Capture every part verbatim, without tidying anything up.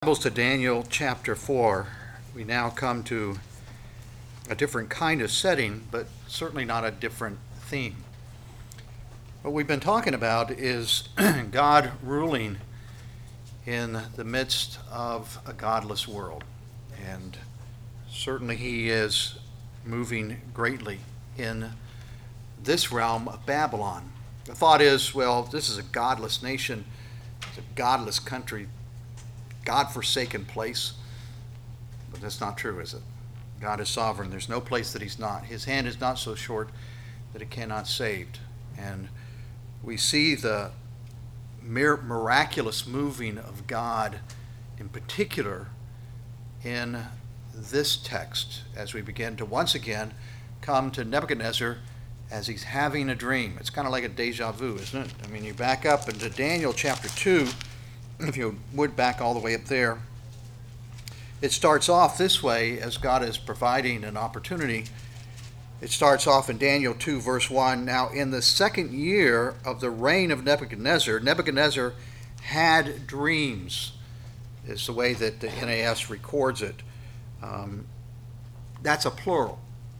Bibles to Daniel chapter four. We now come to a different kind of setting, but certainly not a different theme. What we've been talking about is God ruling in the midst of a godless world. And certainly he is moving greatly in this realm of Babylon. The thought is, well, this is a godless nation, it's a godless country, God-forsaken place. But that's not true, is it? God is sovereign. There's no place that he's not. His hand is not so short that it cannot save. And we see the miraculous moving of God in particular in this text as we begin to once again come to Nebuchadnezzar as he's having a dream. It's kind of like a deja vu, isn't it? I mean, you back up into Daniel chapter two. If you would back all the way up there, it starts off this way as God is providing an opportunity. It starts off in Daniel two, verse one. Now, in the second year of the reign of Nebuchadnezzar, Nebuchadnezzar had dreams, is the way that the N A S records it. Um, that's a plural.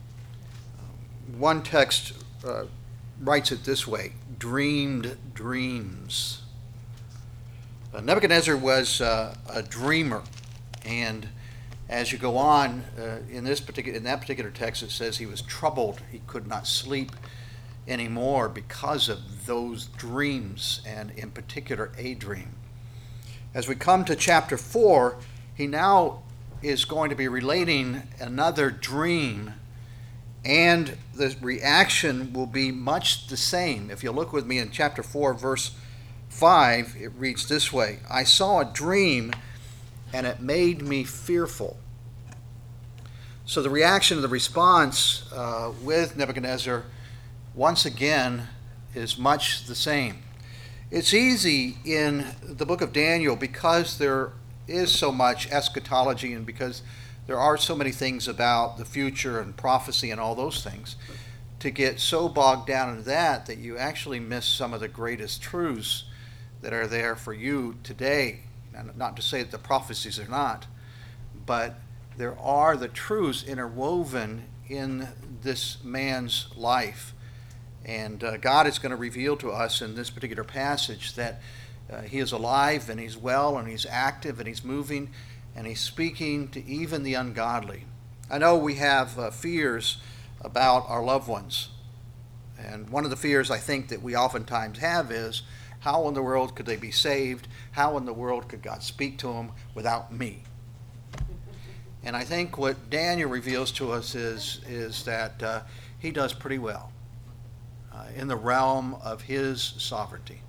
One text uh, writes it this way: dreamed dreams. Uh, Nebuchadnezzar was uh, a dreamer, and as you go on uh, in this particular in that particular text, it says he was troubled. He could not sleep anymore because of those dreams, and in particular a dream. As we come to chapter four, he now is going to be relating another dream, and the reaction will be much the same. If you look with me in chapter four, verse five, it reads this way: I saw a dream, and it made me fearful. So the reaction, the response uh, with Nebuchadnezzar, once again, is much the same. It's easy in the book of Daniel, because there is so much eschatology and because there are so many things about the future and prophecy and all those things, to get so bogged down into that that you actually miss some of the greatest truths that are there for you today. And not to say that the prophecies are not, but there are the truths interwoven in this man's life. And uh, God is going to reveal to us in this particular passage that uh, he is alive and he's well and he's active and he's moving and he's speaking to even the ungodly. I know we have uh, fears about our loved ones. And one of the fears I think that we oftentimes have is, how in the world could they be saved? How in the world could God speak to them without me? And I think what Daniel reveals to us is, is that uh, he does pretty well uh, in the realm of his sovereignty.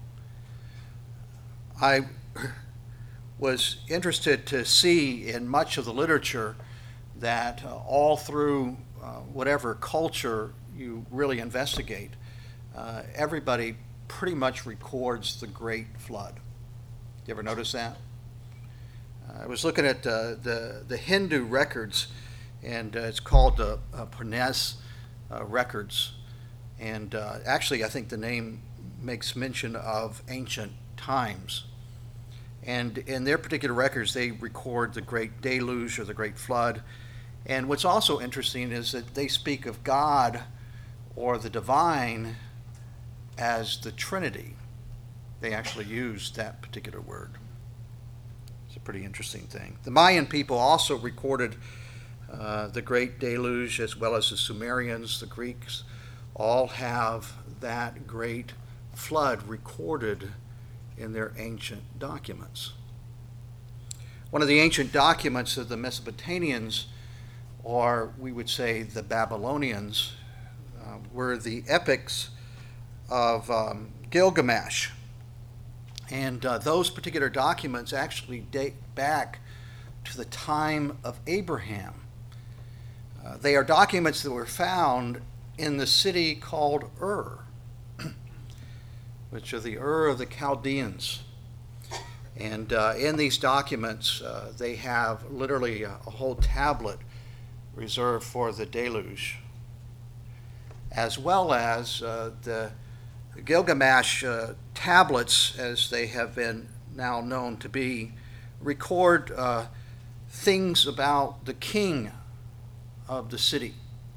I was interested to see in much of the literature that uh, all through uh, whatever culture you really investigate, uh, everybody pretty much records the Great Flood. You ever notice that? Uh, I was looking at uh, the the Hindu records, and uh, it's called the uh, uh, Parnas uh, records. And uh, actually, I think the name makes mention of ancient times. And in their particular records, they record the Great Deluge or the Great Flood. And what's also interesting is that they speak of God or the divine as the Trinity. They actually use that particular word. It's a pretty interesting thing. The Mayan people also recorded uh, the Great Deluge, as well as the Sumerians, the Greeks, all have that great flood recorded in their ancient documents. One of the ancient documents of the Mesopotamians, or we would say the Babylonians, uh, were the epics of um, Gilgamesh. And uh, those particular documents actually date back to the time of Abraham. Uh, they are documents that were found in the city called Ur, which are the Ur of the Chaldeans. And uh, in these documents, uh, they have literally a, a whole tablet reserved for the deluge, as well as uh, the Gilgamesh uh, tablets, as they have been now known to be, record uh, things about the king of the city.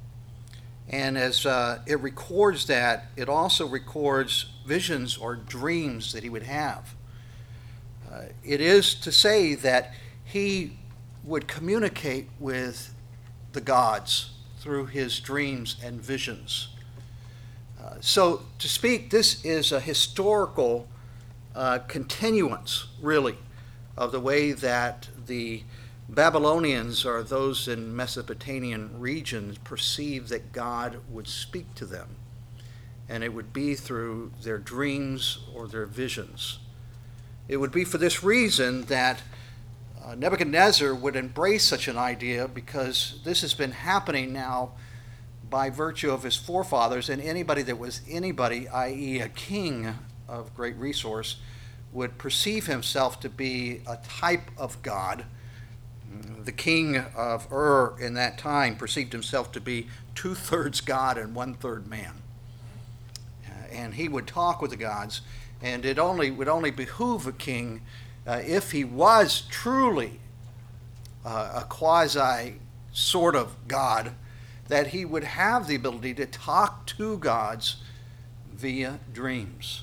And as uh, it records that, it also records visions or dreams that he would have. Uh, it is to say that he would communicate with the gods through his dreams and visions. Uh, so to speak, this is a historical uh, continuance, really, of the way that the Babylonians, or those in Mesopotamian regions, perceived that God would speak to them. And it would be through their dreams or their visions. It would be for this reason that uh, Nebuchadnezzar would embrace such an idea, because this has been happening now by virtue of his forefathers, and anybody that was anybody, that is a king of great resource, would perceive himself to be a type of God. The king of Ur in that time perceived himself to be two-thirds God and one-third man. Uh, and he would talk with the gods, and it only would only behoove a king uh, if he was truly uh, a quasi sort of God, that he would have the ability to talk to gods via dreams.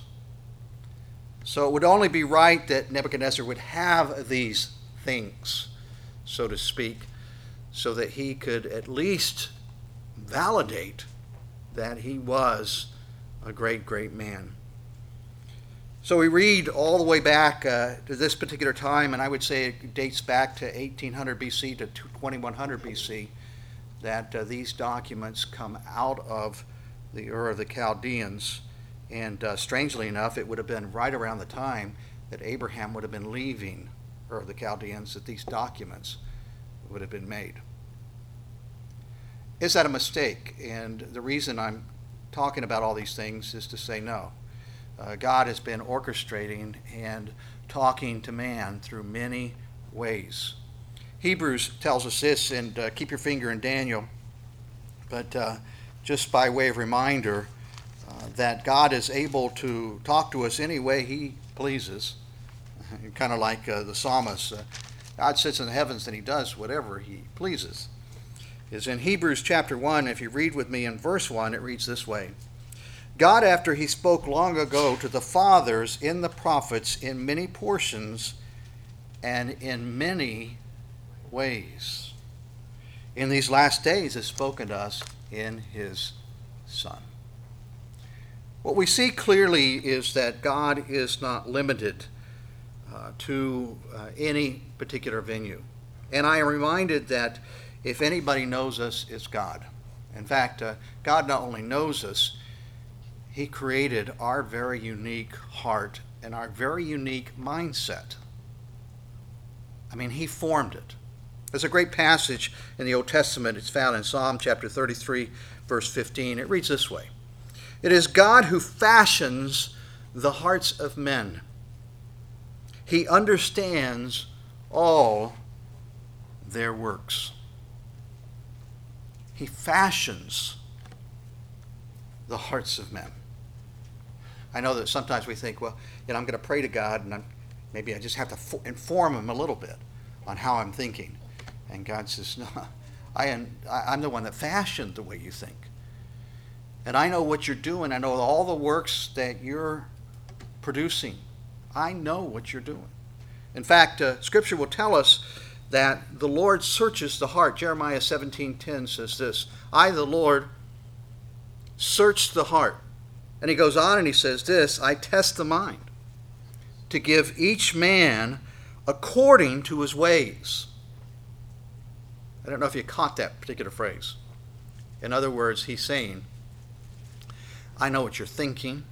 So it would only be right that Nebuchadnezzar would have these things, so to speak, so that he could at least validate that he was a great, great man. So we read all the way back uh, to this particular time, and I would say it dates back to eighteen hundred B C to twenty-one hundred B C, that uh, these documents come out of the Ur of the Chaldeans. And uh, strangely enough, it would have been right around the time that Abraham would have been leaving Ur of the Chaldeans that these documents would have been made. Is that a mistake? And the reason I'm talking about all these things is to say no. Uh, God has been orchestrating and talking to man through many ways. Hebrews tells us this, and uh, keep your finger in Daniel, but uh, just by way of reminder, uh, that God is able to talk to us any way he pleases. Kind of like uh, the psalmist, uh, God sits in the heavens and he does whatever he pleases. Is in Hebrews chapter one, if you read with me in verse one, it reads this way. God, after he spoke long ago to the fathers in the prophets in many portions and in many ways, in these last days has spoken to us in his Son. What we see clearly is that God is not limited uh, to uh, any particular venue. And I am reminded that if anybody knows us, it's God. In fact, uh, God not only knows us, he created our very unique heart and our very unique mindset. I mean, he formed it. There's a great passage in the Old Testament. It's found in Psalm chapter thirty-three, verse fifteen. It reads this way. It is God who fashions the hearts of men. He understands all their works. He fashions the hearts of men. I know that sometimes we think, well, you know, I'm going to pray to God, and I'm, maybe I just have to for, inform him a little bit on how I'm thinking. And God says, no, I am, I'm the one that fashioned the way you think. And I know what you're doing. I know all the works that you're producing. I know what you're doing. In fact, uh, Scripture will tell us that the Lord searches the heart. Jeremiah seventeen ten says this, I, the Lord, search the heart. And he goes on and he says this, I test the mind to give each man according to his ways. I don't know if you caught that particular phrase. In other words, he's saying, I know what you're thinking,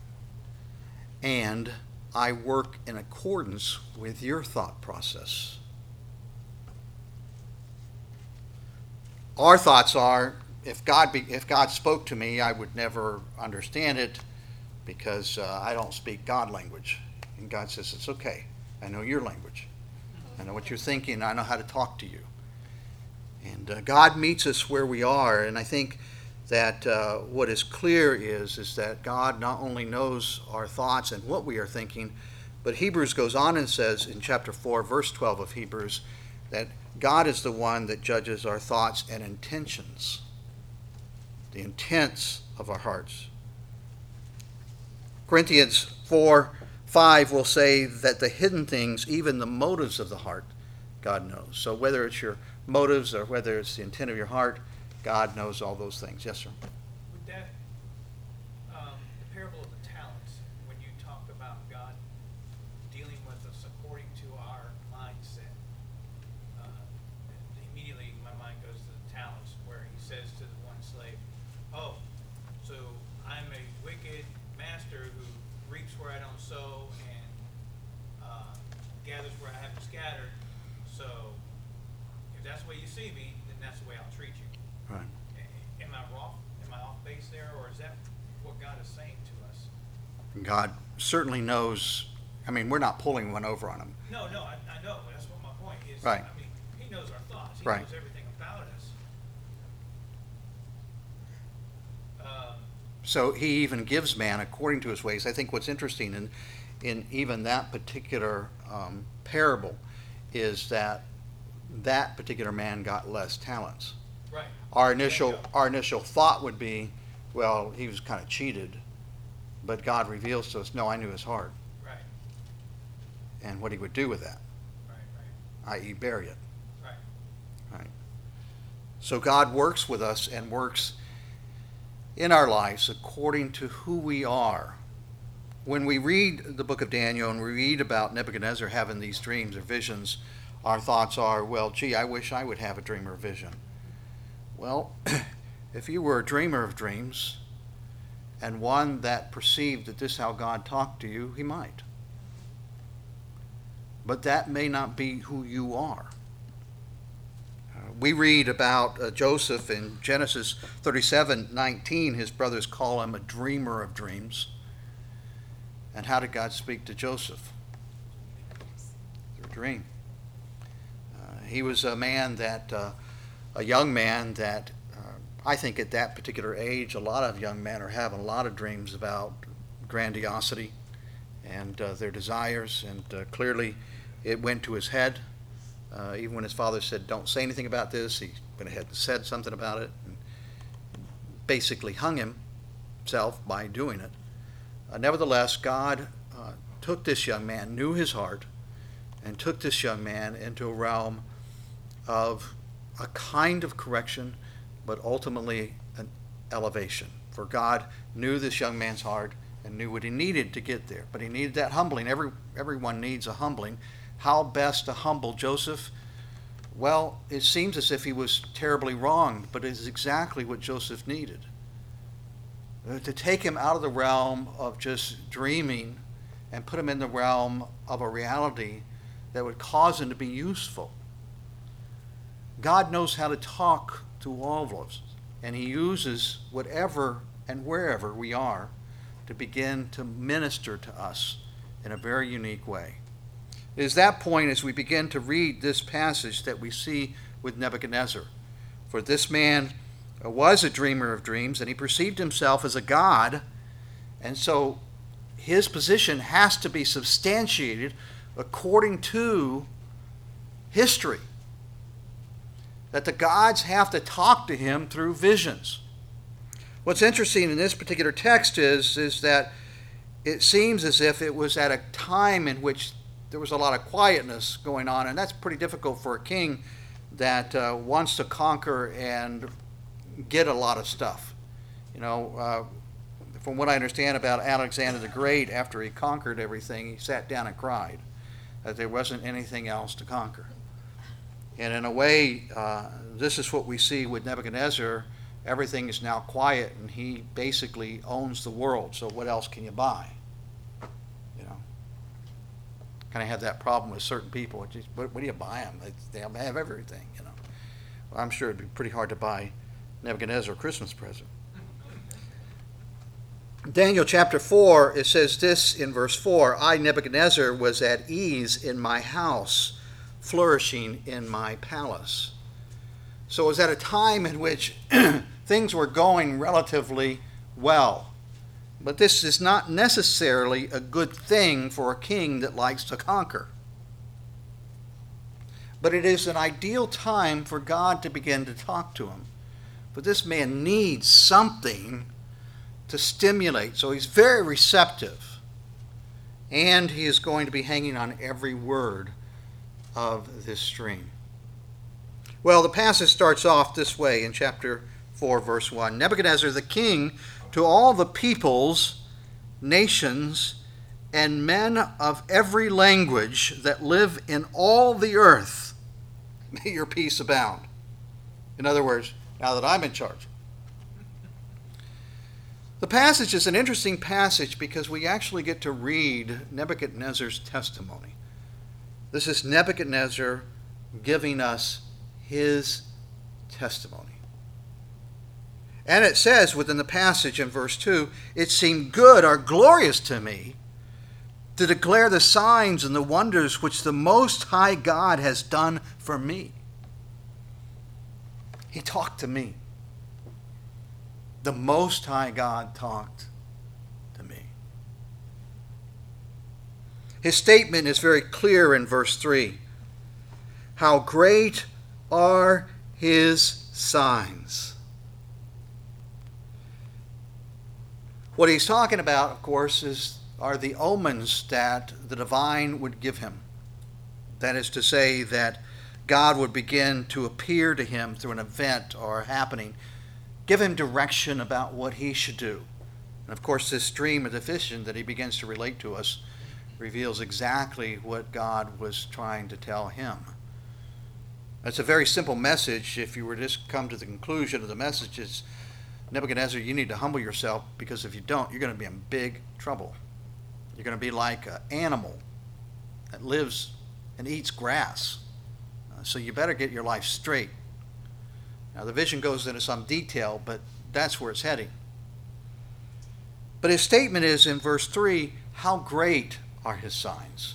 and I work in accordance with your thought process. Our thoughts are, if God be, if God spoke to me, I would never understand it because uh, I don't speak God language. And God says, it's okay. I know your language. I know what you're thinking. I know how to talk to you. And uh, God meets us where we are. And I think that uh, what is clear is, is that God not only knows our thoughts and what we are thinking, But Hebrews goes on and says in chapter four, verse twelve of Hebrews, that God is the one that judges our thoughts and intentions, the intents of our hearts. Corinthians four, five will say that the hidden things, even the motives of the heart, God knows. So whether it's your motives or whether it's the intent of your heart, God knows all those things. Yes, sir? With that, um, the parable of the talents, when you talk about God dealing with us according to our mindset, uh, immediately my mind goes to the talents, where he says to the one slave, oh, so I'm a wicked master who reaps where I don't sow and uh, gathers where I haven't scattered. So if that's the way you see me, then that's the way I'll treat you. Right. Am I off? Am I off base there, or is that what God is saying to us? God certainly knows. I mean, we're not pulling one over on him. No, no, I, I know. That's what my point is. Right. I mean, he knows our thoughts. He Right. knows everything about us. Um, So he even gives man according to his ways. I think what's interesting in, in even that particular um, parable is that that particular man got less talents. right. Our initial There you go. our initial thought would be, well, he was kind of cheated, but God reveals to us, no, I knew his heart Right. and what he would do with that, Right. Right. that is, bury it. Right. Right. So God works with us and works in our lives according to who we are. When we read the book of Daniel and we read about Nebuchadnezzar having these dreams or visions, our thoughts are, well, gee, I wish I would have a dream or a vision. Well, if you were a dreamer of dreams and one that perceived that this is how God talked to you, he might. But that may not be who you are. Uh, we read about uh, Joseph in Genesis thirty-seven nineteen. His brothers call him a dreamer of dreams. And how did God speak to Joseph? Through a dream. Uh, he was a man that, uh, a young man that, uh, I think at that particular age, a lot of young men are having a lot of dreams about grandiosity and uh, their desires, and uh, clearly it went to his head. Uh, even when his father said, don't say anything about this, he went ahead and said something about it and basically hung himself by doing it. Uh, nevertheless, God uh, took this young man, knew his heart, and took this young man into a realm of a kind of correction, but ultimately an elevation. For God knew this young man's heart and knew what he needed to get there. But he needed that humbling. Every, everyone needs a humbling. How best to humble Joseph? Well, it seems as if he was terribly wronged, but it is exactly what Joseph needed. To take him out of the realm of just dreaming and put him in the realm of a reality that would cause him to be useful. God knows how to talk to all of us, and he uses whatever and wherever we are to begin to minister to us in a very unique way. It is that point as we begin to read this passage that we see with Nebuchadnezzar. For this man was a dreamer of dreams, and he perceived himself as a god, and so his position has to be substantiated according to history. That the gods have to talk to him through visions. What's interesting in this particular text is, is that it seems as if it was at a time in which there was a lot of quietness going on, and that's pretty difficult for a king that uh, wants to conquer and get a lot of stuff. You know, uh, from what I understand about Alexander the Great, after he conquered everything, he sat down and cried that there wasn't anything else to conquer. And in a way, uh, this is what we see with Nebuchadnezzar. Everything is now quiet, and he basically owns the world. So what else can you buy? You know, kind of have that problem with certain people. Just, what, what do you buy them? They have everything. You know, well, I'm sure it'd be pretty hard to buy Nebuchadnezzar a Christmas present. Daniel chapter four, it says this in verse four, I, Nebuchadnezzar, was at ease in my house, flourishing in my palace. So it was at a time in which things were going relatively well. But this is not necessarily a good thing for a king that likes to conquer. But it is an ideal time for God to begin to talk to him. But this man needs something to stimulate. So he's very receptive. And he is going to be hanging on every word of this stream. Well, the passage starts off this way in chapter four, verse one. Nebuchadnezzar the king, to all the peoples, nations, and men of every language that live in all the earth, may your peace abound. In other words, now that I'm in charge. The passage is an interesting passage because we actually get to read Nebuchadnezzar's testimony. This is Nebuchadnezzar giving us his testimony. And it says within the passage in verse two, it seemed good or glorious to me to declare the signs and the wonders which the Most High God has done for me. He talked to me. The Most High God talked to me. His statement is very clear in verse three. How great are his signs. What he's talking about, of course, is are the omens that the divine would give him. That is to say that God would begin to appear to him through an event or a happening, give him direction about what he should do. And of course, this dream of the vision that he begins to relate to us reveals exactly what God was trying to tell him. It's a very simple message. If you were to just come to the conclusion of the message, it's Nebuchadnezzar, you need to humble yourself, because if you don't, you're going to be in big trouble. You're going to be like an animal that lives and eats grass. Uh, so you better get your life straight. Now, the vision goes into some detail, but that's where it's heading. But his statement is in verse three, how great are his signs?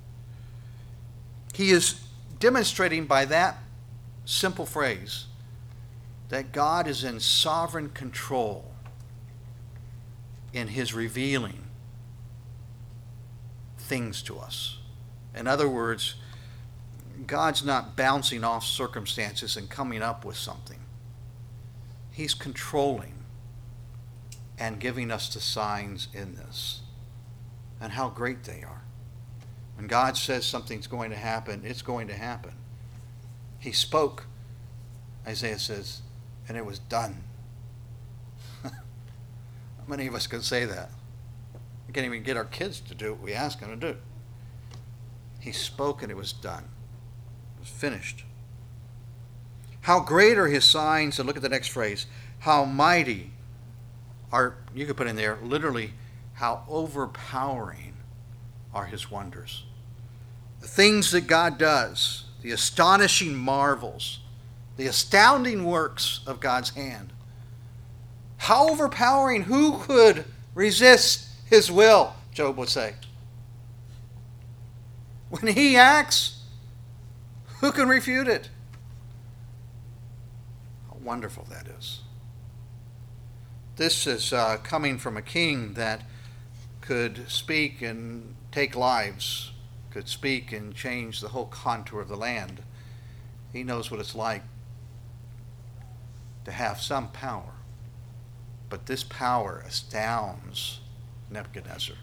He is demonstrating by that simple phrase that God is in sovereign control in his revealing things to us. In other words, God's not bouncing off circumstances and coming up with something. He's controlling and giving us the signs in this. And how great they are. When God says something's going to happen, it's going to happen. He spoke, Isaiah says, and it was done. How many of us can say that? We can't even get our kids to do what we ask them to do. He spoke and it was done. It was finished. How great are his signs, and look at the next phrase, how mighty are, you could put in there, literally, how overpowering are his wonders. The things that God does, the astonishing marvels, the astounding works of God's hand. How overpowering, who could resist his will, Job would say. When he acts, who can refute it? How wonderful that is. This is uh, coming from a king that could speak and take lives, could speak and change the whole contour of the land. He knows what it's like to have some power. But this power astounds Nebuchadnezzar.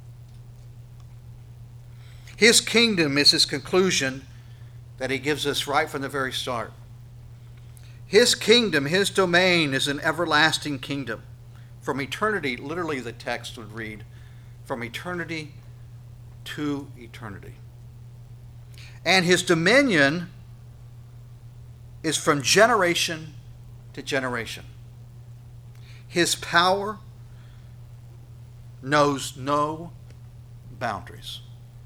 His kingdom is his conclusion that he gives us right from the very start. His kingdom, his domain is an everlasting kingdom. From eternity, literally the text would read, from eternity to eternity. And his dominion is from generation to generation. His power knows no boundaries.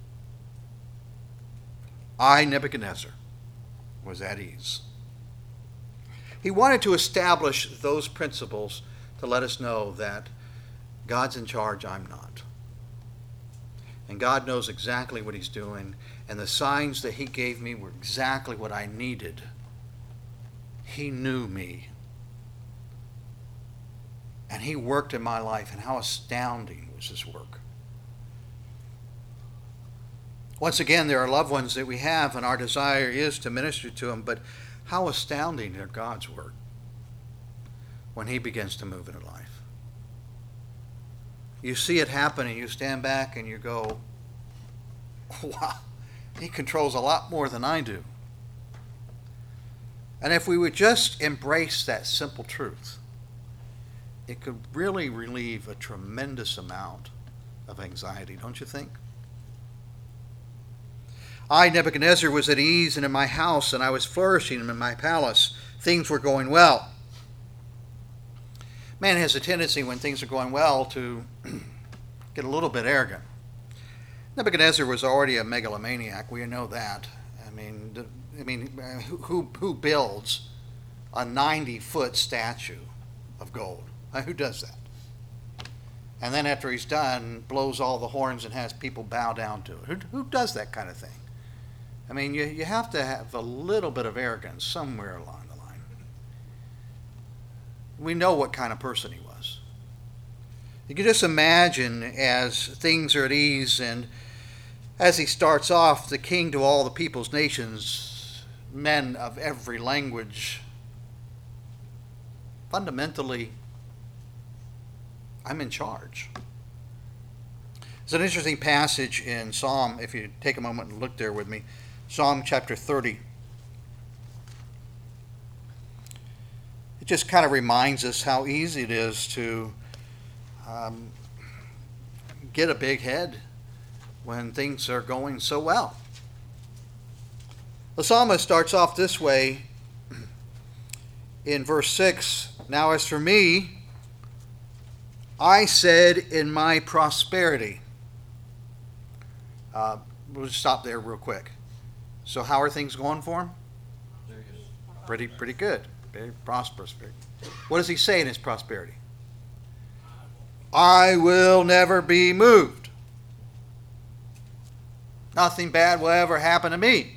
I, Nebuchadnezzar, was at ease. He wanted to establish those principles to let us know that God's in charge, I'm not. And God knows exactly what he's doing, and the signs that he gave me were exactly what I needed. He knew me. And he worked in my life, and how astounding was his work. Once again, there are loved ones that we have, and our desire is to minister to them, but how astounding are God's work when he begins to move in a life. You see it happen, and you stand back and you go, wow, he controls a lot more than I do. And if we would just embrace that simple truth, it could really relieve a tremendous amount of anxiety, don't you think? I, Nebuchadnezzar, was at ease and in my house, and I was flourishing in my palace. Things were going well. Man has a tendency when things are going well to get a little bit arrogant. Nebuchadnezzar was already a megalomaniac. We know that. I mean, I mean, who who builds a ninety-foot statue of gold? Who does that? And then after he's done, blows all the horns and has people bow down to it. Who, who does that kind of thing? I mean, you, you have to have a little bit of arrogance somewhere along the line. We know what kind of person he was. You can just imagine as things are at ease, and as he starts off, the king to all the peoples, nations, men of every language. Fundamentally, I'm in charge. It's an interesting passage in Psalm, if you take a moment and look there with me. Psalm chapter thirty. It just kind of reminds us how easy it is to um, get a big head when things are going so well. The psalmist starts off this way in verse six. Now as for me, I said in my prosperity. Uh, we'll just stop there real quick. So how are things going for him? Pretty, pretty good. Very prosperous. What does he say in his prosperity? I will never be moved. Nothing bad will ever happen to me.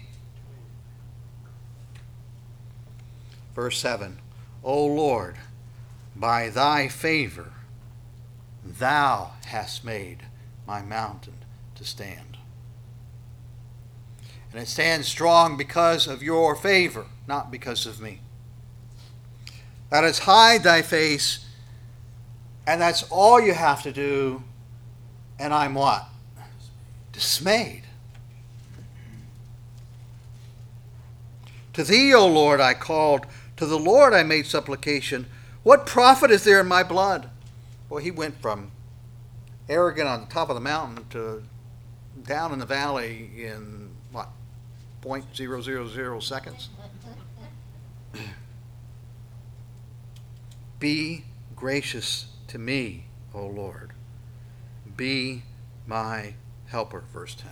Verse seven. O Lord, by thy favor, thou hast made my mountain to stand. And it stands strong because of your favor, not because of me. That is, hide thy face, and that's all you have to do, and I'm what? Dismayed. To thee, O Lord, I called. To the Lord I made supplication. What profit is there in my blood? Well, he went from arrogant on the top of the mountain to down in the valley in, what, point zero zero zero seconds? Be gracious to me, O Lord. Be my helper, verse ten.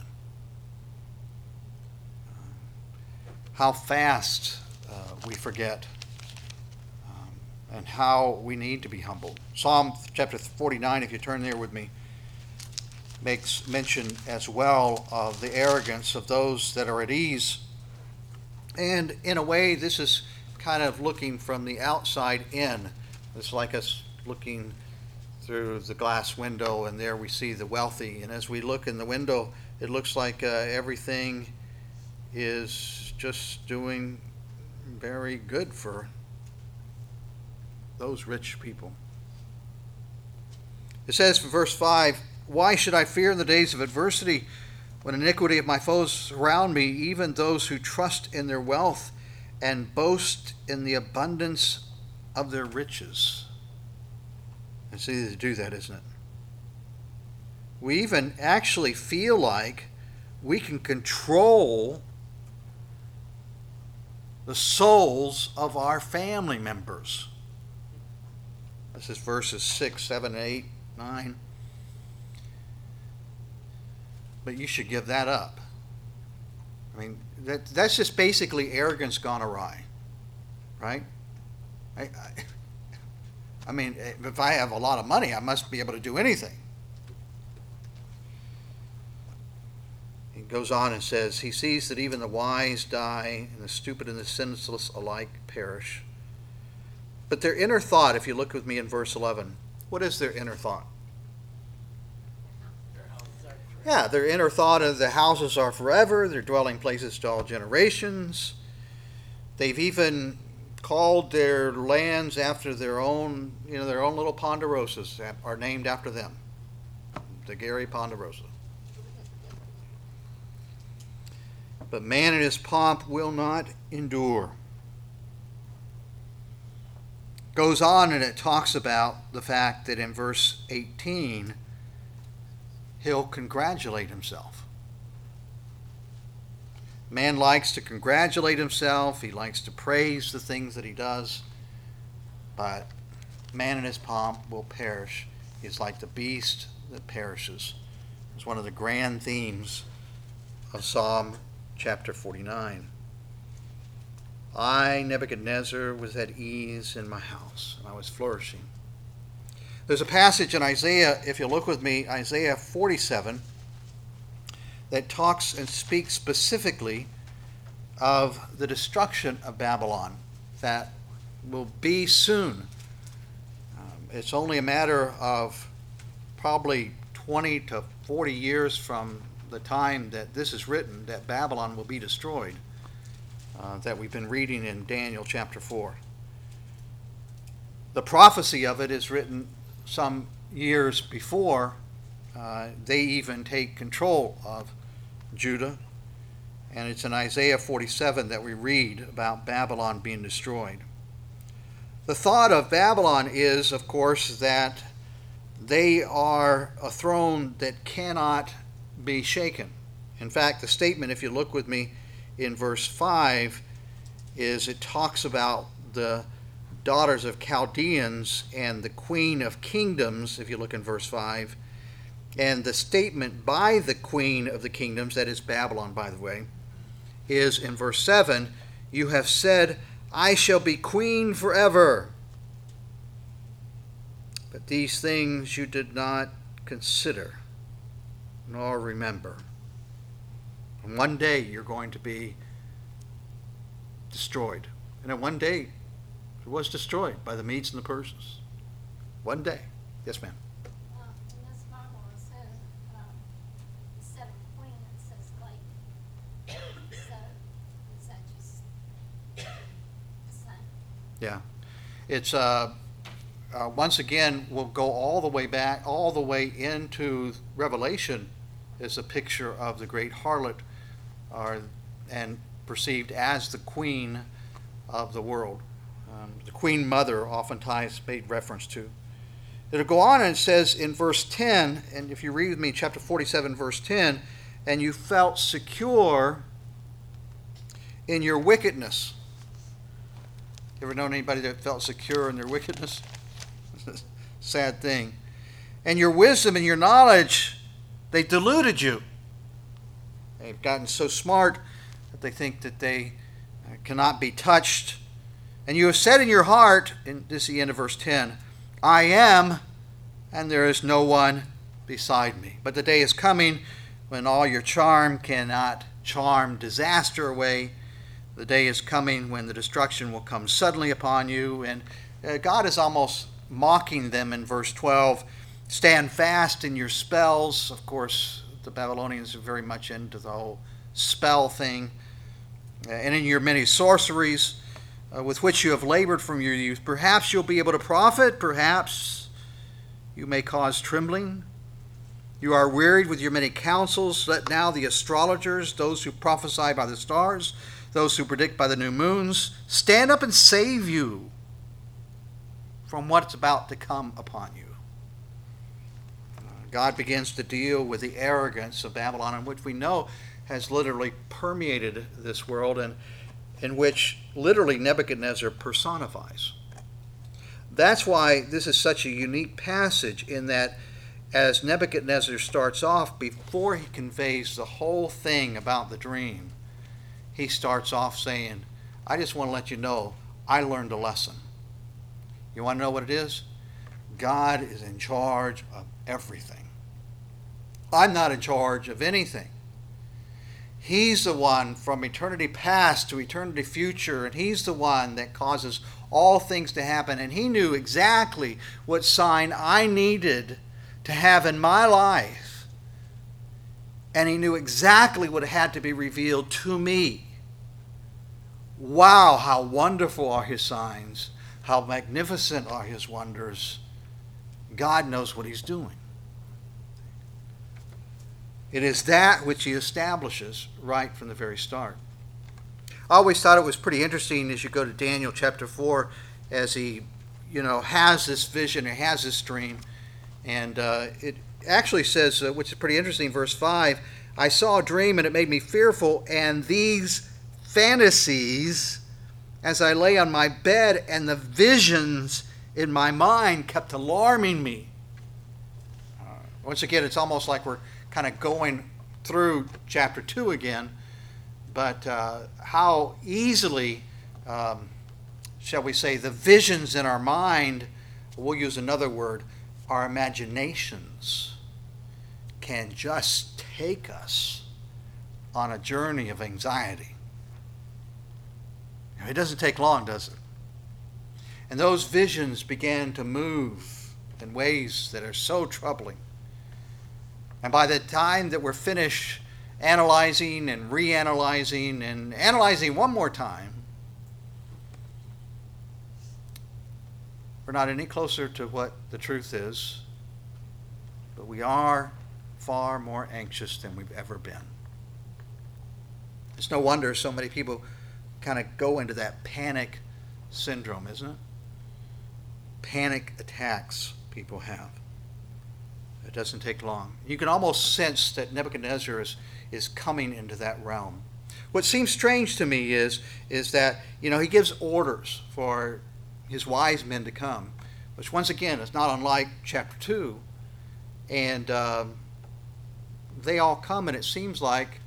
How fast uh, we forget um, and how we need to be humbled. Psalm chapter forty-nine, if you turn there with me, makes mention as well of the arrogance of those that are at ease. And in a way, this is kind of looking from the outside in. It's like us looking through the glass window, and there we see the wealthy. And as we look in the window, it looks like uh, everything is just doing very good for those rich people. It says in verse five, why should I fear in the days of adversity, when iniquity of my foes surround me, even those who trust in their wealth and boast in the abundance of their riches? It's easy to do that, isn't it? We even actually feel like we can control the souls of our family members. This is verses six, seven, eight, nine. But you should give that up. I mean, that that's just basically arrogance gone awry, right? I, I, I mean, if I have a lot of money, I must be able to do anything. He goes on and says, he sees that even the wise die, and the stupid and the senseless alike perish. But their inner thought, if you look with me in verse eleven, what is their inner thought? Their houses are forever. Yeah, their inner thought of the houses are forever, their dwelling places to all generations. They've even called their lands after their own, you know, their own little ponderosas that are named after them. The Gary Ponderosa. But man in his pomp will not endure. Goes on and it talks about the fact that in verse eighteen, he'll congratulate himself. Man likes to congratulate himself. He likes to praise the things that he does. But man in his pomp will perish. He's like the beast that perishes. It's one of the grand themes of Psalm chapter forty-nine. I, Nebuchadnezzar, was at ease in my house, and I was flourishing. There's a passage in Isaiah, if you look with me, Isaiah forty-seven, that talks and speaks specifically of the destruction of Babylon that will be soon. Um, it's only a matter of probably twenty to forty years from the time that this is written that Babylon will be destroyed, uh, that we've been reading in Daniel chapter four. The prophecy of it is written some years before uh, they even take control of Judah, and it's in Isaiah forty-seven that we read about Babylon being destroyed. The thought of Babylon is, of course, that they are a throne that cannot be shaken. In fact, the statement, if you look with me in verse five, is it talks about the daughters of Chaldeans and the queen of kingdoms, if you look in verse five, and the statement by the queen of the kingdoms, that is Babylon, by the way, is in verse seven, you have said, I shall be queen forever. But these things you did not consider, nor remember. And one day you're going to be destroyed. And at one day it was destroyed by the Medes and the Persians. One day. Yes, ma'am. Uh, in this Bible, it says, um, instead of queen, it says lady. So, is that just the same? Yeah. It's, uh, uh, once again, we'll go all the way back, all the way into Revelation is a picture of the great harlot, uh, and perceived as the queen of the world. Um, the queen mother oftentimes made reference to. It'll go on and it says in verse ten, and if you read with me chapter forty-seven, verse ten, and you felt secure in your wickedness. You ever known anybody that felt secure in their wickedness? Sad thing. And your wisdom and your knowledge, they deluded you. They've gotten so smart that they think that they uh, cannot be touched. And you have said in your heart, and this is the end of verse ten, I am, and there is no one beside me. But the day is coming when all your charm cannot charm disaster away. The day is coming when the destruction will come suddenly upon you. And uh, God is almost mocking them in verse twelve. Stand fast in your spells. Of course, the Babylonians are very much into the whole spell thing. Uh, and in your many sorceries, Uh, with which you have labored from your youth. Perhaps you'll be able to profit. Perhaps you may cause trembling. You are wearied with your many counsels. Let now the astrologers, those who prophesy by the stars, those who predict by the new moons, stand up and save you from what's about to come upon you. Uh, God begins to deal with the arrogance of Babylon, which we know has literally permeated this world, and in which literally Nebuchadnezzar personifies. That's why this is such a unique passage, in that as Nebuchadnezzar starts off, before he conveys the whole thing about the dream, he starts off saying, I just want to let you know, I learned a lesson. You want to know what it is? God is in charge of everything. I'm not in charge of anything. He's the one from eternity past to eternity future, and he's the one that causes all things to happen. And he knew exactly what sign I needed to have in my life. And he knew exactly what had to be revealed to me. Wow, how wonderful are his signs. How magnificent are his wonders. God knows what he's doing. It is that which he establishes right from the very start. I always thought it was pretty interesting as you go to Daniel chapter four, as he, you know, has this vision or has this dream. And uh, it actually says, uh, which is pretty interesting, verse five, I saw a dream and it made me fearful, and these fantasies as I lay on my bed and the visions in my mind kept alarming me. Uh, once again, it's almost like we're kind of going through chapter two again, but uh, how easily, um, shall we say, the visions in our mind, we'll use another word, our imaginations, can just take us on a journey of anxiety. It doesn't take long, does it? And those visions began to move in ways that are so troubling. And by the time that we're finished analyzing and reanalyzing and analyzing one more time, we're not any closer to what the truth is, but we are far more anxious than we've ever been. It's no wonder so many people kind of go into that panic syndrome, isn't it? Panic attacks people have. It doesn't take long. You can almost sense that Nebuchadnezzar is, is coming into that realm. What seems strange to me is, is that, you know, he gives orders for his wise men to come, which once again is not unlike chapter two. And um, they all come, and it seems like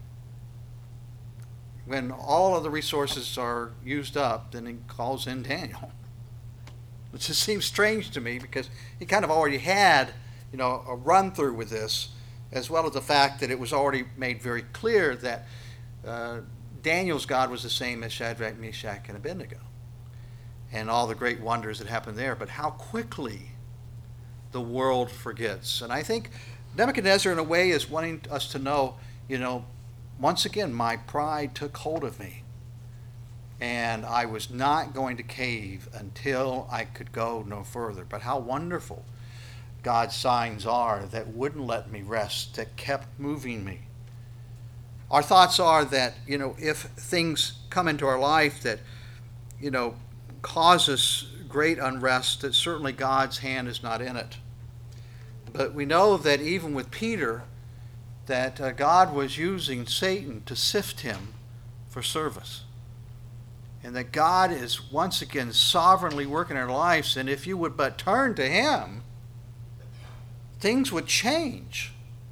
when all of the resources are used up, then he calls in Daniel. It just seems strange to me because he kind of already had, you know, a run through with this, as well as the fact that it was already made very clear that uh, Daniel's God was the same as Shadrach, Meshach, and Abednego, and all the great wonders that happened there. But how quickly the world forgets. And I think Nebuchadnezzar, in a way, is wanting us to know, you know, once again, my pride took hold of me, and I was not going to cave until I could go no further. But how wonderful God's signs are that wouldn't let me rest, that kept moving me. Our thoughts are that, you know, if things come into our life that, you know, cause us great unrest, that certainly God's hand is not in it. But we know that even with Peter, that uh, God was using Satan to sift him for service. And that God is once again sovereignly working in our lives, and if you would but turn to him, things would change.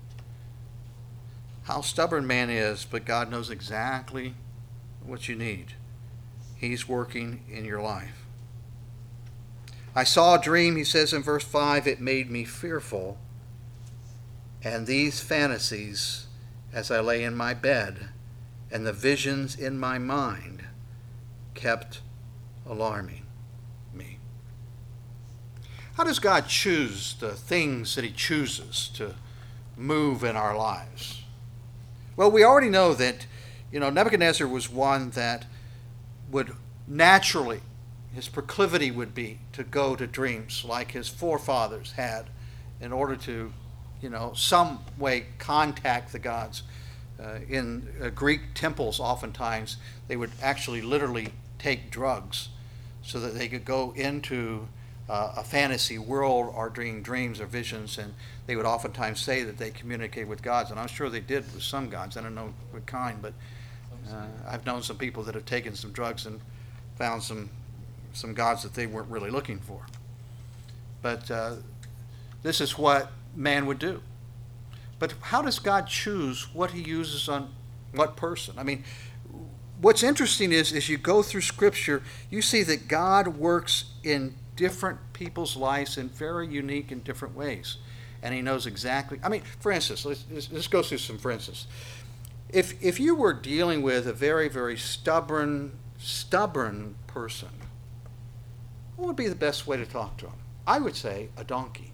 How stubborn man is, but God knows exactly what you need. He's working in your life. I saw a dream, he says in verse five, it made me fearful. And these fantasies, as I lay in my bed, and the visions in my mind, kept alarming me. How does God choose the things that he chooses to move in our lives? Well, we already know that, you know, Nebuchadnezzar was one that would naturally, his proclivity would be to go to dreams like his forefathers had in order to, you know, some way contact the gods. Uh, in uh, Greek temples, oftentimes, they would actually literally take drugs so that they could go into uh, a fantasy world or dream dreams or visions, and they would oftentimes say that they communicate with gods, and I'm sure they did with some gods. I don't know what kind, but uh, I've known some people that have taken some drugs and found some some gods that they weren't really looking for. But uh, this is what man would do. But how does God choose what he uses on what person? I mean, what's interesting is, as you go through Scripture, you see that God works in different people's lives in very unique and different ways. And he knows exactly, I mean, for instance, let's, let's go through some for instance. If, if you were dealing with a very, very stubborn, stubborn person, what would be the best way to talk to him? I would say a donkey.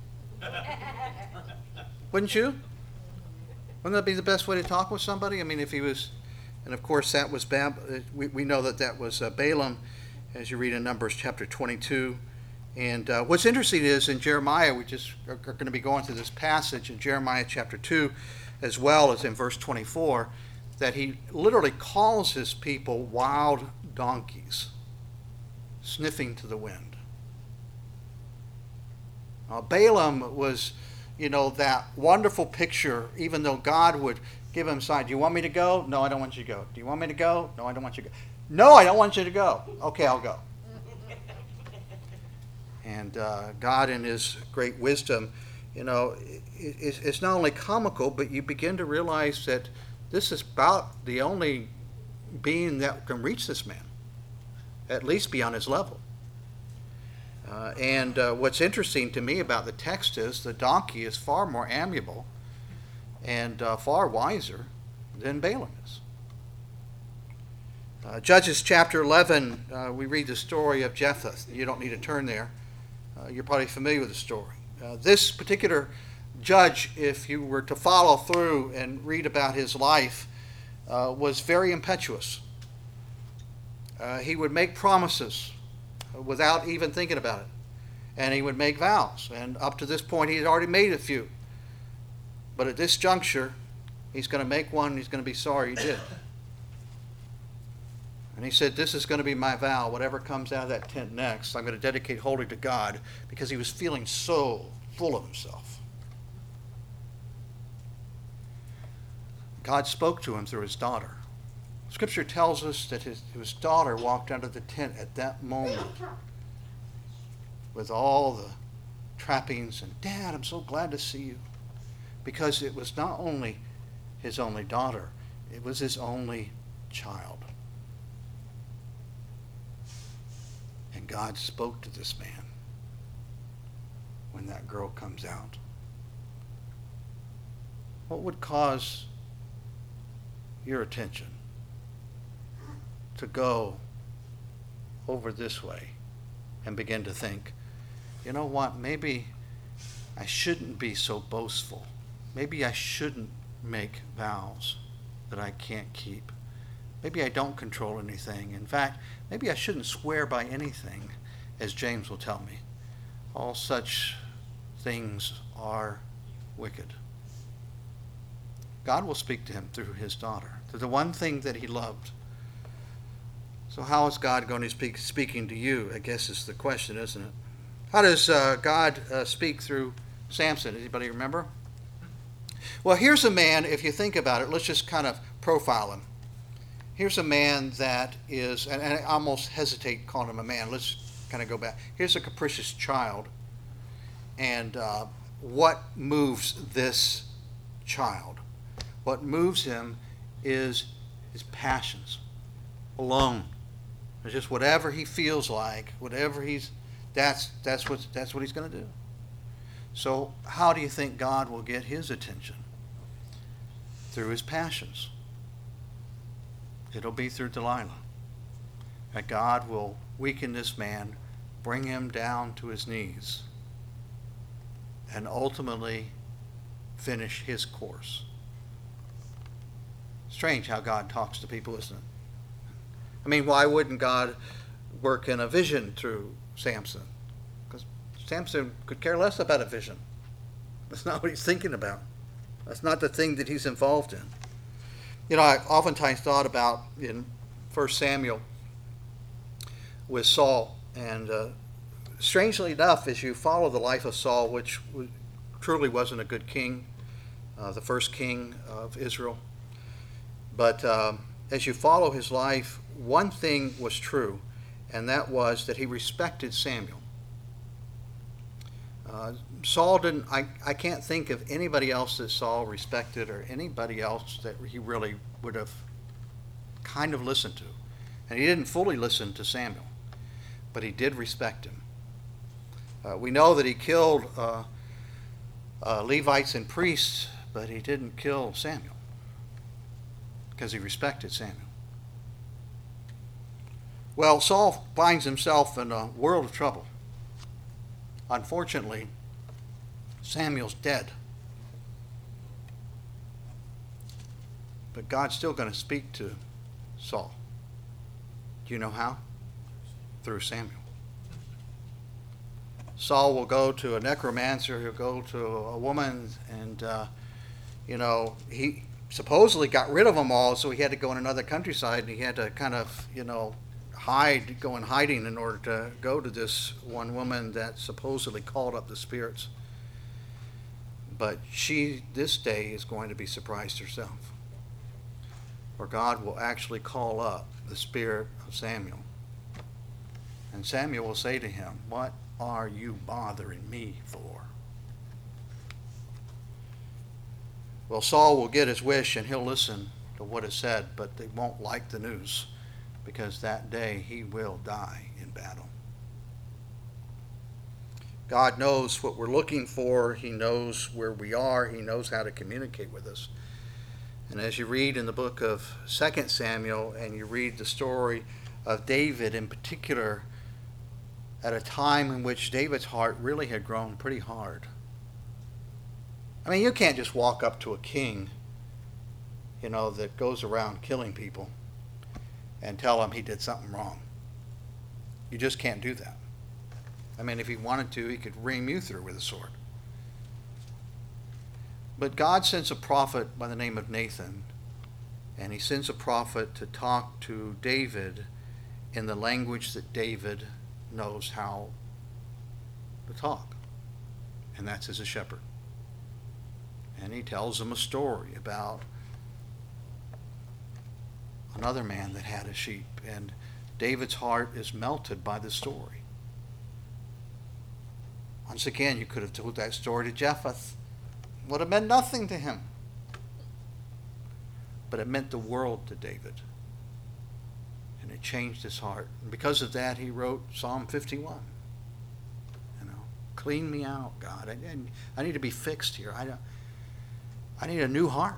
Wouldn't you? Wouldn't that be the best way to talk with somebody? I mean, if he was, and of course that was Bab. We, we know that that was uh, Balaam, as you read in Numbers chapter twenty-two. And uh, what's interesting is in Jeremiah, we just are, are going to be going through this passage in Jeremiah chapter two, as well as in verse twenty-four, that he literally calls his people wild donkeys, sniffing to the wind. Uh, Balaam was, you know, that wonderful picture, even though God would give him a sign. Do you want me to go? No, I don't want you to go. Do you want me to go? No, I don't want you to go. No, I don't want you to go. Okay, I'll go. And uh, God in his great wisdom, you know, it, it's not only comical, but you begin to realize that this is about the only being that can reach this man, at least be on his level. Uh, and uh, what's interesting to me about the text is the donkey is far more amiable and uh, far wiser than Balaam is. Uh, Judges chapter eleven, uh, we read the story of Jephthah. You don't need to turn there. Uh, you're probably familiar with the story. Uh, this particular judge, if you were to follow through and read about his life, uh, was very impetuous. Uh, he would make promises without even thinking about it. And he would make vows. And up to this point, he had already made a few. But at this juncture, he's going to make one, and he's going to be sorry he did. And he said, this is going to be my vow. Whatever comes out of that tent next, I'm going to dedicate wholly to God, because he was feeling so full of himself. God spoke to him through his daughter. Scripture tells us that his, his daughter walked out of the tent at that moment with all the trappings, and Dad, I'm so glad to see you. Because it was not only his only daughter, it was his only child. And God spoke to this man when that girl comes out. What would cause your attention to go over this way and begin to think, you know what, maybe I shouldn't be so boastful. Maybe I shouldn't make vows that I can't keep. Maybe I don't control anything. In fact, maybe I shouldn't swear by anything, as James will tell me. All such things are wicked. God will speak to him through his daughter, through the one thing that he loved. So how is God going to speak speaking to you? I guess is the question, isn't it? How does uh, God uh, speak through Samson? Anybody remember? Well, here's a man, if you think about it, let's just kind of profile him. Here's a man that is, and, and I almost hesitate calling him a man. Let's kind of go back. Here's a capricious child. And uh, what moves this child? What moves him is his passions alone. It's just whatever he feels like, whatever he's, that's that's what that's what he's going to do. So how do you think God will get his attention? Through his passions. It'll be through Delilah. That God will weaken this man, bring him down to his knees, and ultimately finish his course. Strange how God talks to people, isn't it? I mean, why wouldn't God work in a vision through Samson? Because Samson could care less about a vision. That's not what he's thinking about. That's not the thing that he's involved in. You know, I oftentimes thought about in First Samuel with Saul, and uh, strangely enough, as you follow the life of Saul, which w- truly wasn't a good king, uh, the first king of Israel, but um, as you follow his life, one thing was true, and that was that he respected Samuel. Uh, Saul didn't, I, I can't think of anybody else that Saul respected or anybody else that he really would have kind of listened to. And he didn't fully listen to Samuel, but he did respect him. Uh, we know that he killed uh, uh, Levites and priests, but he didn't kill Samuel. because he respected Samuel. Well, Saul finds himself in a world of trouble. Unfortunately, Samuel's dead. But God's still going to speak to Saul. Do you know how? Through Samuel. Saul will go to a necromancer, he'll go to a woman, and, uh, you know, he supposedly got rid of them all, so he had to go in another countryside, and he had to kind of, you know, hide, go in hiding in order to go to this one woman that supposedly called up the spirits. But she, this day, is going to be surprised herself. For God will actually call up the spirit of Samuel. And Samuel will say to him, "What are you bothering me for?" Well, Saul will get his wish and he'll listen to what is said, but they won't like the news, because that day he will die in battle. God knows what we're looking for. He knows where we are. He knows how to communicate with us. And as you read in the book of Second Samuel, and you read the story of David in particular, at a time in which David's heart really had grown pretty hard. I mean, you can't just walk up to a king, you know, that goes around killing people and tell him he did something wrong. You just can't do that. I mean, if he wanted to, he could ream you through with a sword. But God sends a prophet by the name of Nathan, and he sends a prophet to talk to David in the language that David knows how to talk, and that's as a shepherd. And he tells him a story about another man that had a sheep, and David's heart is melted by the story. Once again, you could have told that story to Jephthah. It would have meant nothing to him, but it meant the world to David. And it changed his heart. And because of that, he wrote Psalm fifty-one. You know, clean me out, God. I, I need to be fixed here. I, I need a new heart.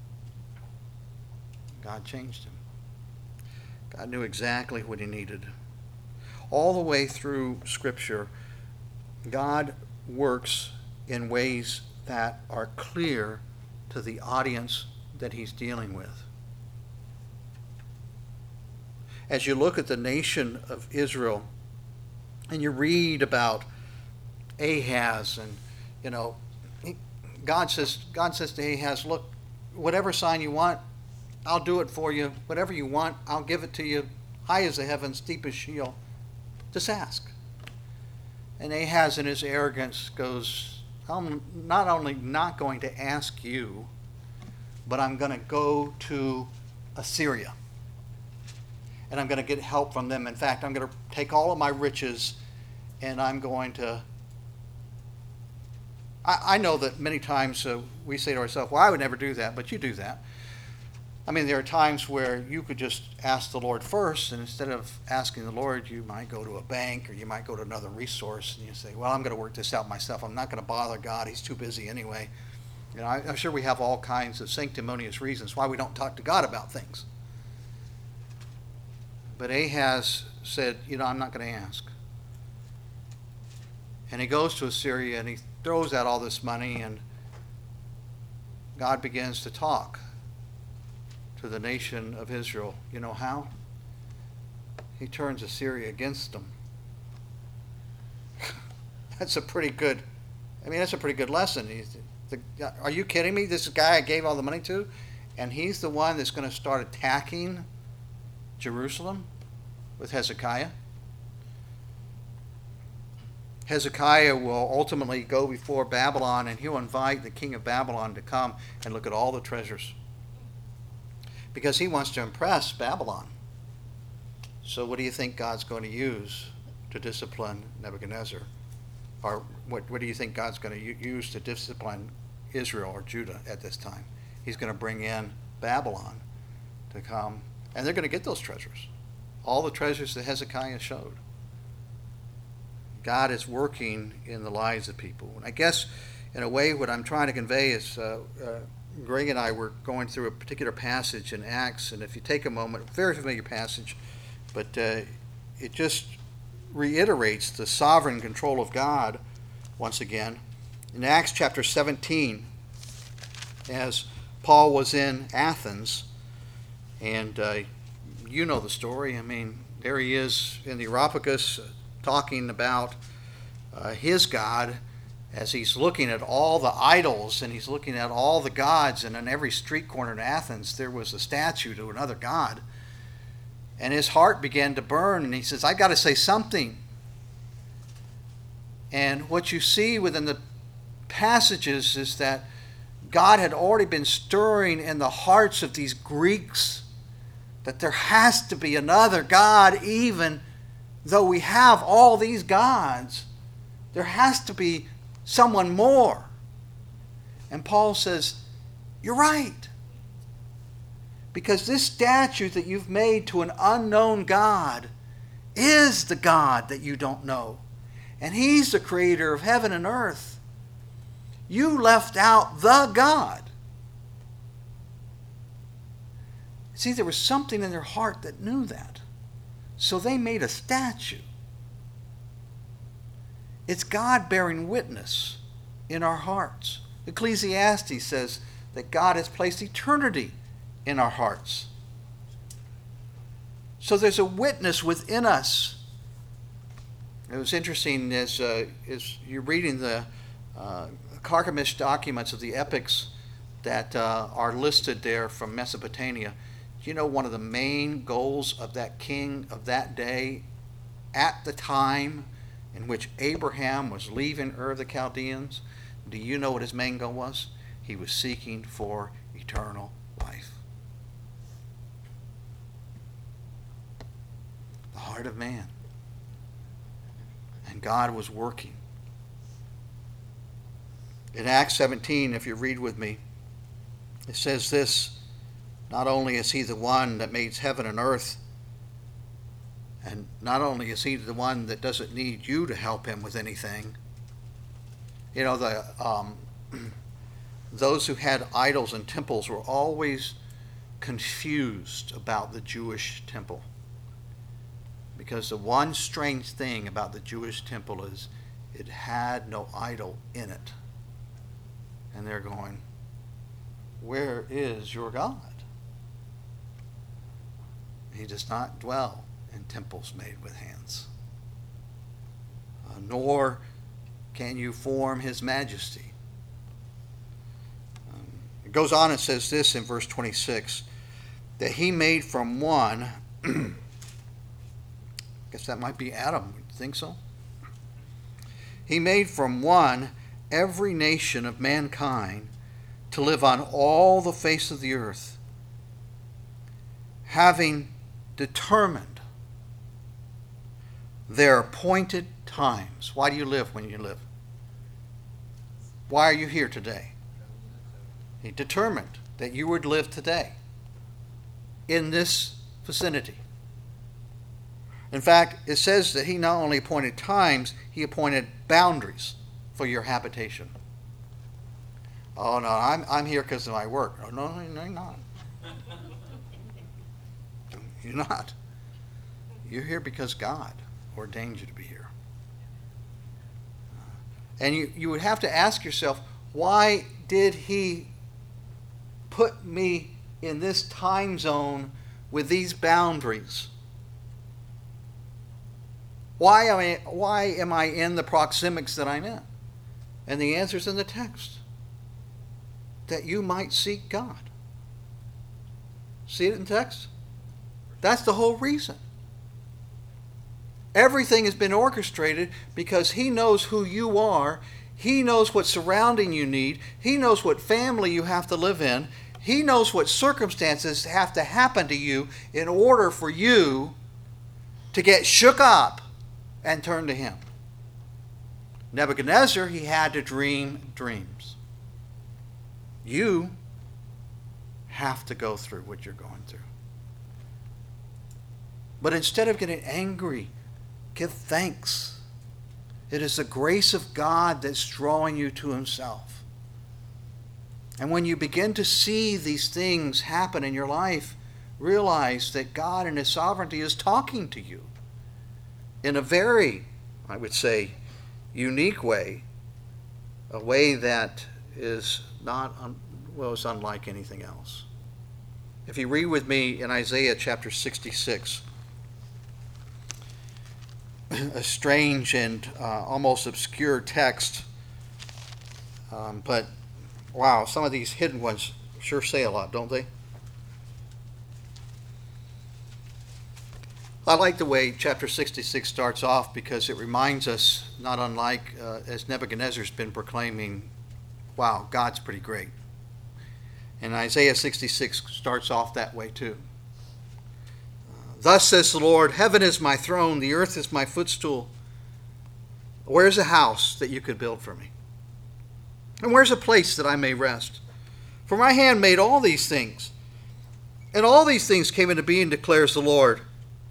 God changed him. God knew exactly what he needed. All the way through Scripture, God works in ways that are clear to the audience that he's dealing with. As you look at the nation of Israel and you read about Ahaz, and you know, he, God says God says to Ahaz, "Look, whatever sign you want, I'll do it for you. Whatever you want, I'll give it to you. High as the heavens, deep as Sheol. Just ask." And Ahaz in his arrogance goes, "I'm not only not going to ask you, but I'm going to go to Assyria. And I'm going to get help from them. In fact, I'm going to take all of my riches and I'm going to..." I, I know that many times uh, we say to ourselves, "Well, I would never do that," but you do that. I mean, there are times where you could just ask the Lord first, and instead of asking the Lord, you might go to a bank or you might go to another resource, and you say, "Well, I'm going to work this out myself. I'm not going to bother God. He's too busy anyway." You know, I, I'm sure we have all kinds of sanctimonious reasons why we don't talk to God about things. But Ahaz said, "You know, I'm not going to ask." And he goes to Assyria and he throws out all this money, and God begins to talk to the nation of Israel. You know how? He turns Assyria against them. That's a pretty good, I mean, that's a pretty good lesson. He's, the, are you kidding me? This guy I gave all the money to, and he's the one that's going to start attacking Jerusalem with Hezekiah. Hezekiah will ultimately go before Babylon, and he'll invite the king of Babylon to come and look at all the treasures, because he wants to impress Babylon. So what do you think God's going to use to discipline Nebuchadnezzar? Or what, what do you think God's going to u- use to discipline Israel or Judah at this time? He's going to bring in Babylon to come, and they're going to get those treasures. All the treasures that Hezekiah showed. God is working in the lives of people. And I guess, in a way, what I'm trying to convey is uh, uh, Greg and I were going through a particular passage in Acts, and if you take a moment, very familiar passage, but uh, it just reiterates the sovereign control of God once again. In Acts chapter seventeen, as Paul was in Athens, and uh, you know the story. I mean, there he is in the Areopagus uh, talking about uh, his God, as he's looking at all the idols and he's looking at all the gods, and in every street corner in Athens there was a statue to another god. And his heart began to burn, and he says, I've got to say something. And what you see within the passages is that God had already been stirring in the hearts of these Greeks that there has to be another God, even though we have all these gods. There has to be someone more. And Paul says, you're right. Because this statue that you've made to an unknown God is the God that you don't know. And he's the creator of heaven and earth. You left out the God. See, there was something in their heart that knew that. So they made a statue. It's God bearing witness in our hearts. Ecclesiastes says that God has placed eternity in our hearts. So there's a witness within us. It was interesting as, uh, as you're reading the uh, Carchemish documents of the epics that uh, are listed there from Mesopotamia. You know, one of the main goals of that king of that day at the time in which Abraham was leaving Ur of the Chaldeans, do you know what his main goal was? He was seeking for eternal life. The heart of man. And God was working. In Acts seventeen, if you read with me, it says this, not only is he the one that made heaven and earth, and not only is he the one that doesn't need you to help him with anything. You know, the um, those who had idols and temples were always confused about the Jewish temple. Because the one strange thing about the Jewish temple is it had no idol in it. And they're going, where is your God? He does not dwell in temples made with hands, uh, nor can you form his majesty. Um, it goes on and says this in verse twenty-six, that he made from one, I guess that might be Adam, would you think so? He made from one every nation of mankind to live on all the face of the earth, having determined their appointed times. Why do you live when you live? Why are you here today? He determined that you would live today in this vicinity. In fact, it says that he not only appointed times, he appointed boundaries for your habitation. Oh no, I'm I'm here because of my work. Oh no, no, you're not. You're not. You're here because God ordained you to be here. And you, you would have to ask yourself, why did he put me in this time zone with these boundaries? Why am I, why am I in the proxemics that I'm in? And the answer's in the text. That you might seek God. See it in the text? That's the whole reason. Everything has been orchestrated because he knows who you are. He knows what surrounding you need. He knows what family you have to live in. He knows what circumstances have to happen to you in order for you to get shook up and turn to him. Nebuchadnezzar, he had to dream dreams. You have to go through what you're going through. But instead of getting angry, give thanks. It is the grace of God that's drawing you to himself. And when you begin to see these things happen in your life, realize that God in His sovereignty is talking to you in a very, I would say, unique way, a way that is not, un- well, is unlike anything else. If you read with me in Isaiah chapter sixty-six, a strange and uh, almost obscure text, um, but wow, some of these hidden ones sure say a lot, don't they? I like the way chapter sixty-six starts off because it reminds us, not unlike uh, as Nebuchadnezzar's been proclaiming, wow, God's pretty great. And Isaiah sixty-six starts off that way too. Thus says the Lord, heaven is my throne, the earth is my footstool. Where's a house that you could build for me? And where's a place that I may rest? For my hand made all these things, and all these things came into being, declares the Lord.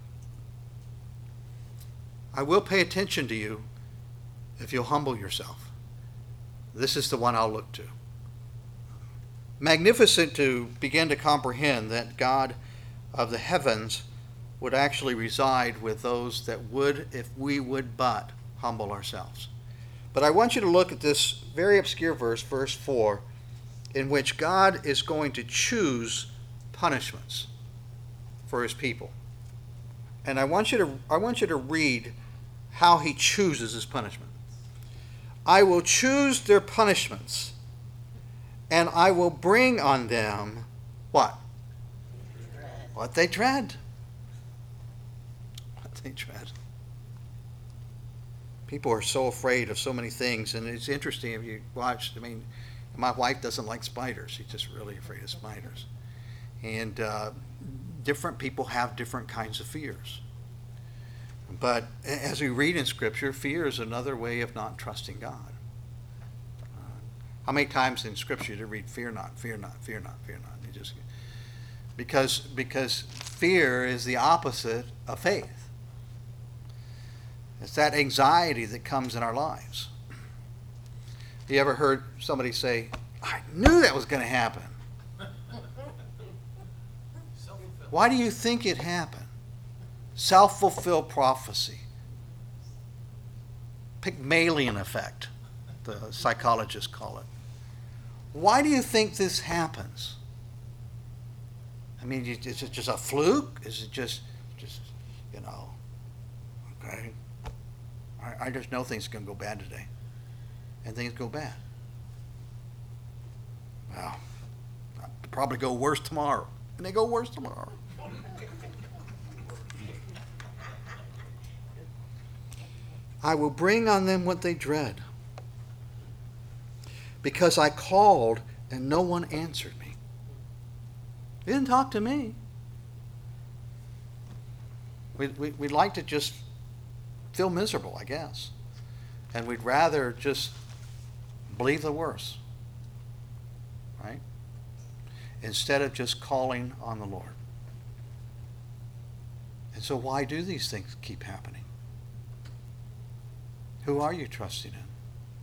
I will pay attention to you if you'll humble yourself. This is the one I'll look to. Magnificent to begin to comprehend that God of the heavens would actually reside with those that would, if we would but, humble ourselves. But I want you to look at this very obscure verse, verse four, in which God is going to choose punishments for His people. And I want you to I want you to read how He chooses His punishment. I will choose their punishments, and I will bring on them what? What they dread. What they dread. People are so afraid of so many things, and it's interesting if you watch. I mean, my wife doesn't like spiders. She's just really afraid of spiders. And uh, different people have different kinds of fears. But as we read in Scripture, fear is another way of not trusting God. Uh, how many times in Scripture do you read, fear not, fear not, fear not, fear not? You just, because, because fear is the opposite of faith. It's that anxiety that comes in our lives. You ever heard somebody say, I knew that was going to happen? Why do you think it happened? Self-fulfilled prophecy. Pygmalion effect, the psychologists call it. Why do you think this happens? I mean, is it just a fluke? Is it just, just you know, okay? I, I just know things are going to go bad today. And things go bad. Well, they'll probably go worse tomorrow. And they go worse tomorrow. I will bring on them what they dread, because I called and no one answered me. They didn't talk to me. We, we, we'd like to just feel miserable, I guess. And we'd rather just believe the worst, right? Instead of just calling on the Lord. And so why do these things keep happening? Who are you trusting in?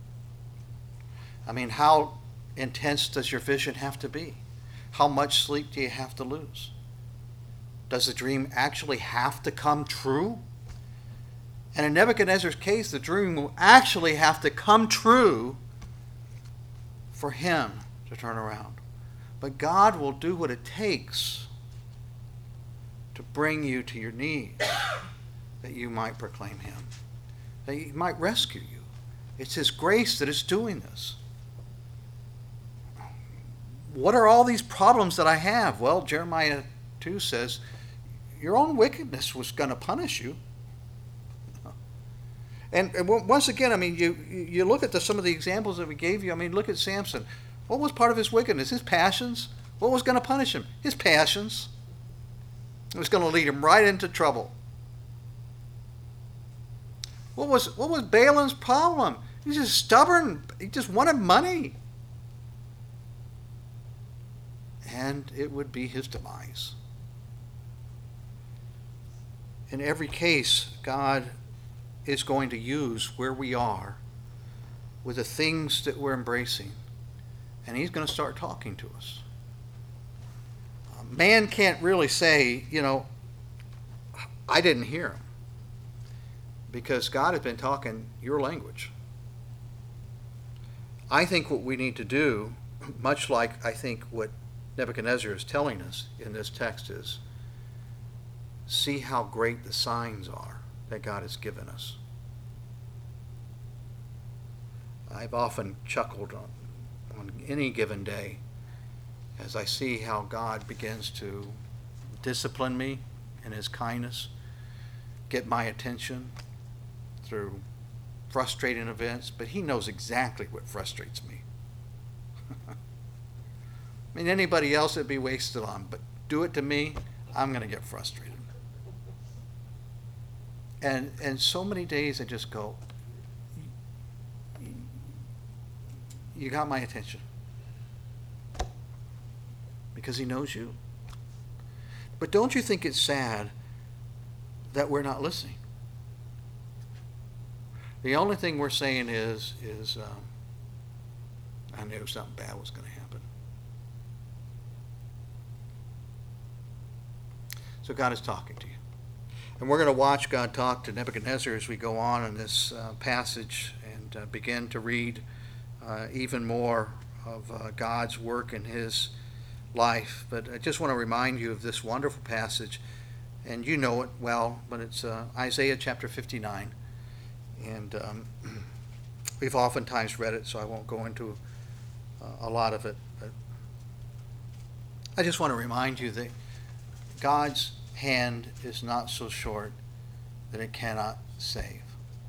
I mean, how intense does your vision have to be? How much sleep do you have to lose? Does the dream actually have to come true? And in Nebuchadnezzar's case, the dream will actually have to come true for him to turn around. But God will do what it takes to bring you to your knees, that you might proclaim Him, that He might rescue you. It's His grace that is doing this. What are all these problems that I have? Well, Jeremiah two says, your own wickedness was going to punish you. And, and once again, I mean, you you look at the, some of the examples that we gave you. I mean, look at Samson. What was part of his wickedness? His passions. What was going to punish him? His passions. It was going to lead him right into trouble. What was what was Balaam's problem? He was just stubborn. He just wanted money. And it would be his demise. In every case, God is going to use where we are with the things that we're embracing and he's going to start talking to us. Uh, Man can't really say, you know, I didn't hear him, because God has been talking your language. I think what we need to do, much like I think what Nebuchadnezzar is telling us in this text, is see how great the signs are that God has given us. I've often chuckled on, on any given day as I see how God begins to discipline me in his kindness, get my attention through frustrating events, but he knows exactly what frustrates me. I mean, anybody else it'd be wasted on, but do it to me, I'm going to get frustrated. And and so many days I just go, you got my attention. Because he knows you. But don't you think it's sad that we're not listening? The only thing we're saying is, is um, I knew something bad was going to happen. So God is talking to you. And we're going to watch God talk to Nebuchadnezzar as we go on in this uh, passage and uh, begin to read uh, even more of uh, God's work in his life. But I just want to remind you of this wonderful passage, and you know it well, but it's uh, Isaiah chapter fifty-nine. And um, we've oftentimes read it, so I won't go into uh, a lot of it. But I just want to remind you that God's hand is not so short that it cannot save.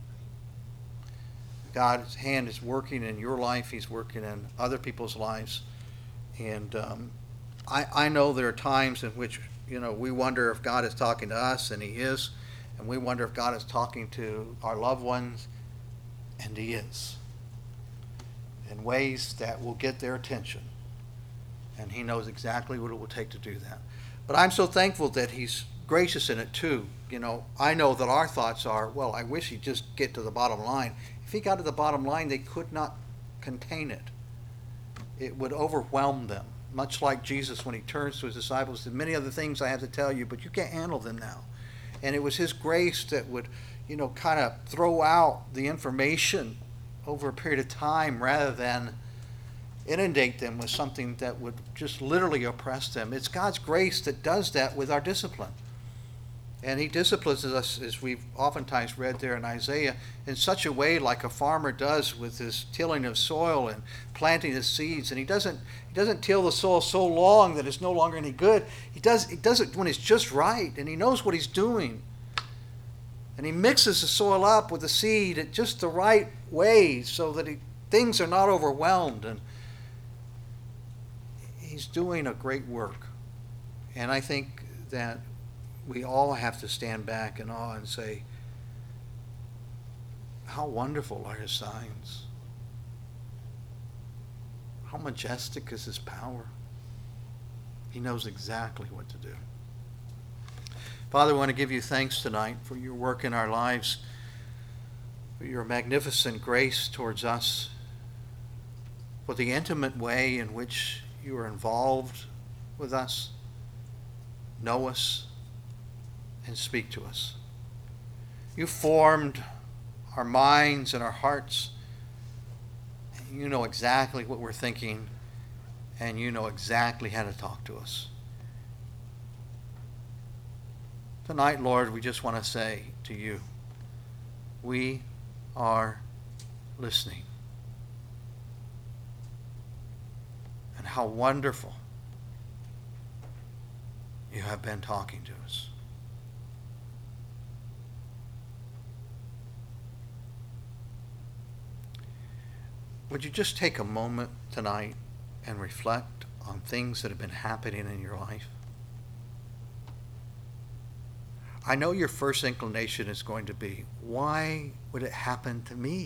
God's hand is working in your life. He's working in other people's lives. And um, I, I know there are times in which, you know, we wonder if God is talking to us, and he is. And we wonder if God is talking to our loved ones, and he is. In ways that will get their attention. And he knows exactly what it will take to do that. But I'm so thankful that he's gracious in it too. You know, I know that our thoughts are, well, I wish he'd just get to the bottom line. If he got to the bottom line, they could not contain it. It would overwhelm them. Much like Jesus when he turns to his disciples, said, many other things I have to tell you, but you can't handle them now. And it was his grace that would, you know, kind of throw out the information over a period of time rather than inundate them with something that would just literally oppress them. It's God's grace that does that with our discipline. And he disciplines us, as we've oftentimes read there in Isaiah, in such a way like a farmer does with his tilling of soil and planting his seeds. And he doesn't he doesn't till the soil so long that it's no longer any good. He does, he does it when it's just right, and he knows what he's doing. And he mixes the soil up with the seed at just the right way so that he, things are not overwhelmed. And he's doing a great work. And I think that we all have to stand back in awe and say, how wonderful are his signs. How majestic is his power. He knows exactly what to do. Father, I want to give you thanks tonight for your work in our lives, for your magnificent grace towards us, for the intimate way in which you are involved with us, know us, and speak to us. You formed our minds and our hearts. You know exactly what we're thinking, and you know exactly how to talk to us. Tonight, Lord, we just want to say to you, we are listening. And how wonderful you have been talking to us. Would you just take a moment tonight and reflect on things that have been happening in your life? I know your first inclination is going to be, why would it happen to me?